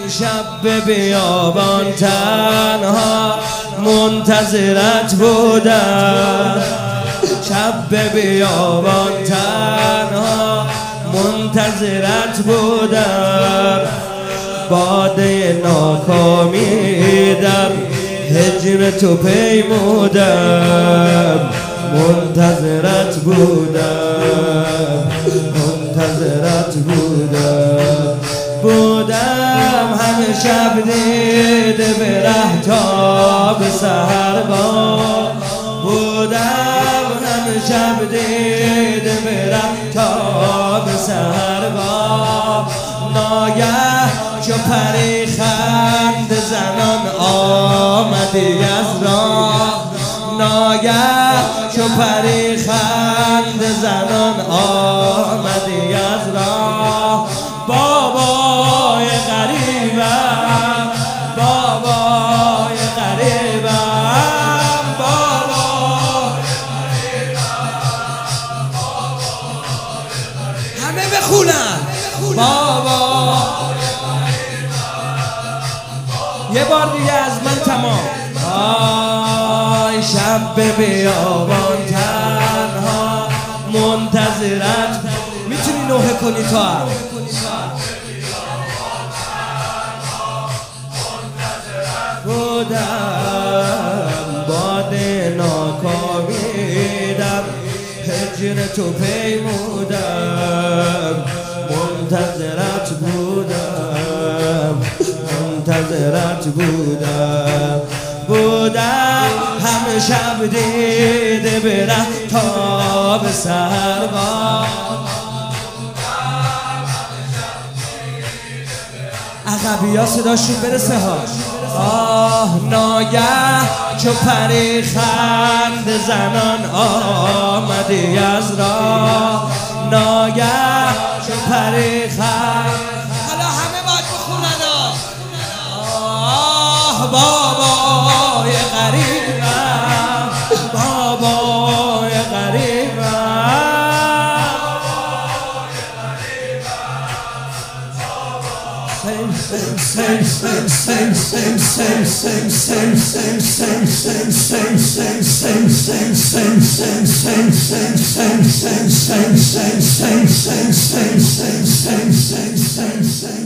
شب به بیابان تنها منتظرت بودم، شب به بیابان تنها منتظرت بودم، باده ناکامیدم هجر تو پیمودم، منتظرت بودم، منتظرت بودم، همه شب دیده به ره تا به سحرگاه بودم، همه شب دیده به ره تا به سحرگاه، ناگه چو پری خند زنان آمدی از راه، ناگه چو پری خند زنان آمدی از راه، بابای غریبم، بابای غریبم، بابای غریبم، همه بخونن بابا. یه بار دیگه از من تمام. آی شب به بیابان تنها منتظرت، میتونی نوحه کنی تو هم. بودم باده ناکامیدم هجر تو پیمودم، منتظرت بودم، منتظرت بودم، همه شب دیده به ره تا به سحرگاه، عقبی ها صداشون برسه ها. ناگه چو پری خند زنان آمدی از راه، ناگه چو پری خند. حالا همه باید بخونن بابای غریبم، بابای غریبم، same